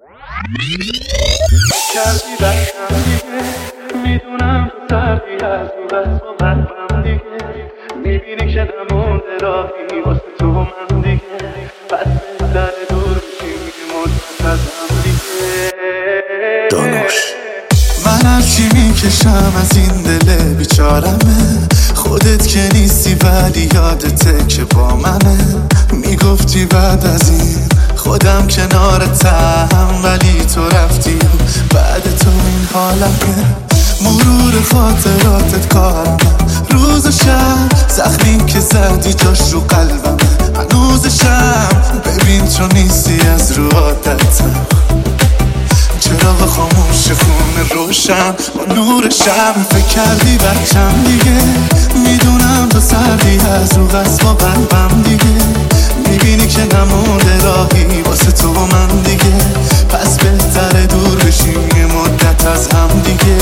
کردی بچم دیگه، میدونم تو سردی از رو بس با قلبم دیگه، میبینی که نمونده راهی واسه تو و من دیگه، پس بهتر دور بشیم یه مدت از هم دیگه. دانوش من هرچی میکشم از این دل بیچارمه، خودت که نیستی ولی یادته که با منه. میگفتی بعد از این خودم کنارتم، ولی تو رفتی و بعد تو این حالمه. مرور خاطراتت کارمه، روز و شب زخمی که زدی جاش رو قلبمه. هنوزشم ببین تو نیستی از رو عادتم، چراغ خاموش خونه روشن با نور شب. فکر کردی بچم دیگه، میدونم تو سردی از رو قصد با قلبم دیگه، میبینی که نمونده راهی واسه تو و من دیگه، پس بهتره دور بشیم یه مدت از هم دیگه.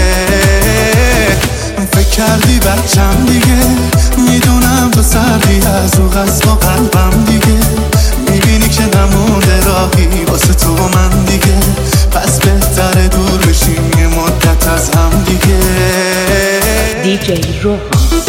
فکر کردی بچم دیگه، میدونم تو سردی از رو قصد با قلبم دیگه، میبینی که نمونده راهی واسه تو و من دیگه، پس بهتره دور بشیم یه مدت از هم دیگه. دیجی روحان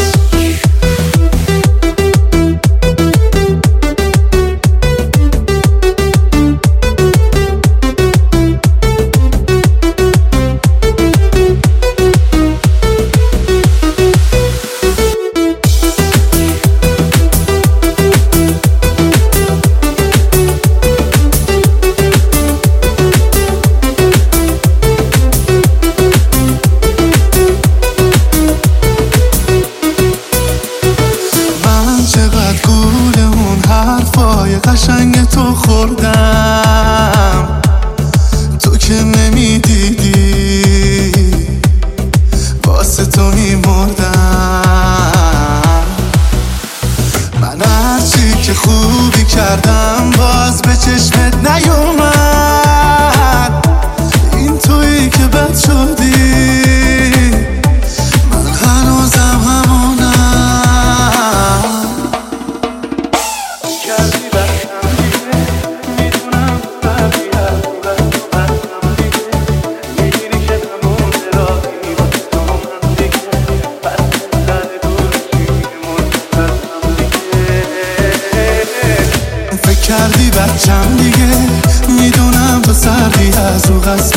قشنگ تو خوردم، تو که نمیدیدی واسه تو میمردم. من هرچی که خوبی کردم باز به چشمت نیومد، این تویی که بد شدی، من هنوزم همونم. کردی بچم دیگه، میدونم تو سردی از رو قصد